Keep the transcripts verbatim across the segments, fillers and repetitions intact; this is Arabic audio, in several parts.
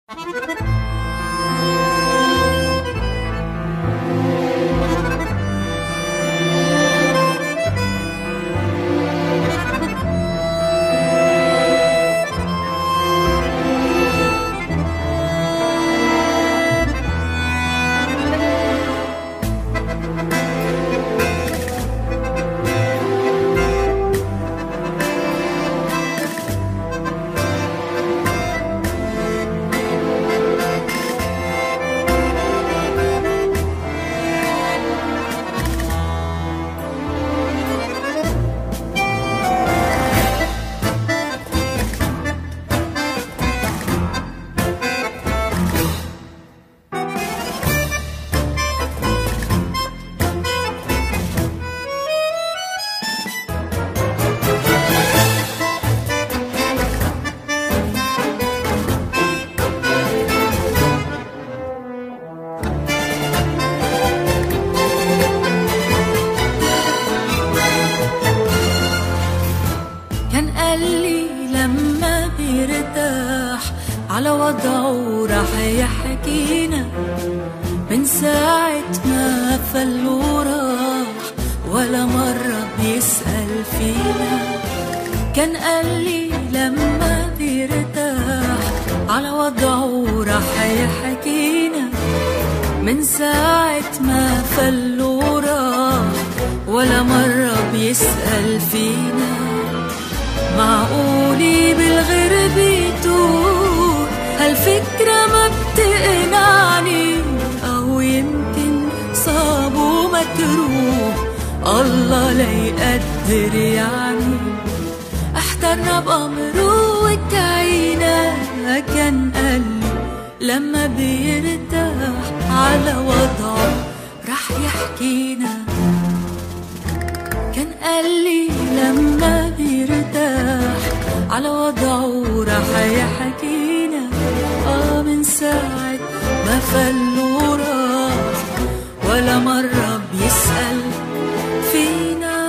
كان قالي لما بيرتاح على وضعه راح يحكينا من ساعة ما فل وراح ولا مرة بيسأل فينا. كان قالي لما بيرتاح على وضعه راح يحكينا من ساعة ما فل وراح ولا مرة بيسأل فينا. معقولي بالغرب يتوه هالفكرة ما بتقنعني، أو يمكن صاب ومكروه الله لا يقدر يعني. احترنا بأمره وكعينا. كان قالي لما بيرتاح على وضعه رح يحكينا. كان قالي لما بيرتاح على وضعه راح يحكينا آه من ساعة ما فل وراح ولا مرة بيسأل فينا.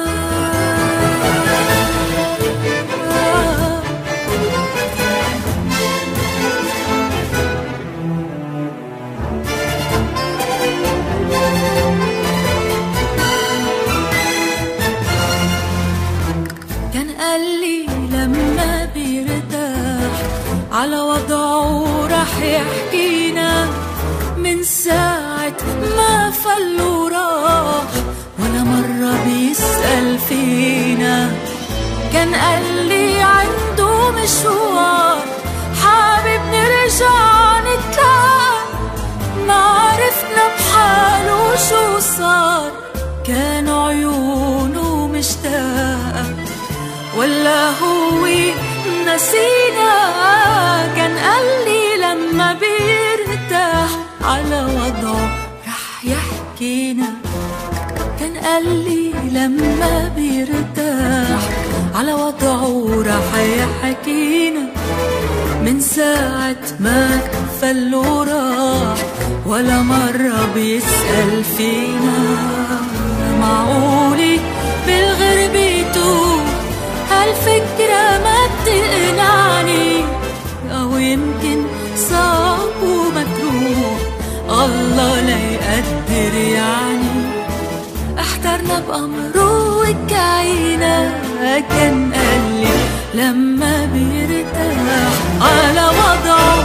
آه كان قالي لما بيرتاح على وضعه راح يحكينا من ساعة ما فل وراح ولا مرة بيسأل فينا. كان قالي عنده مشوار حابب نرجع نتلاقى، ما عرفنا بحاله شو صار. كانوا عيونه مشتاقة ولا هو نسينا. كان قالي لما بيرتاح على وضعه رح يحكينا. كان قالي لما بيرتاح على وضعه رح يحكينا من ساعة ما فل وراح ولا مرة بيسأل فينا. معقولي بالغرب يتوه هالفكرة ما بتقنعني، أو يمكن صعب ومكروه الله لا يقدر يعني. احترنا بأمره وكعينا. كان قالي لما بيرتاح على وضعه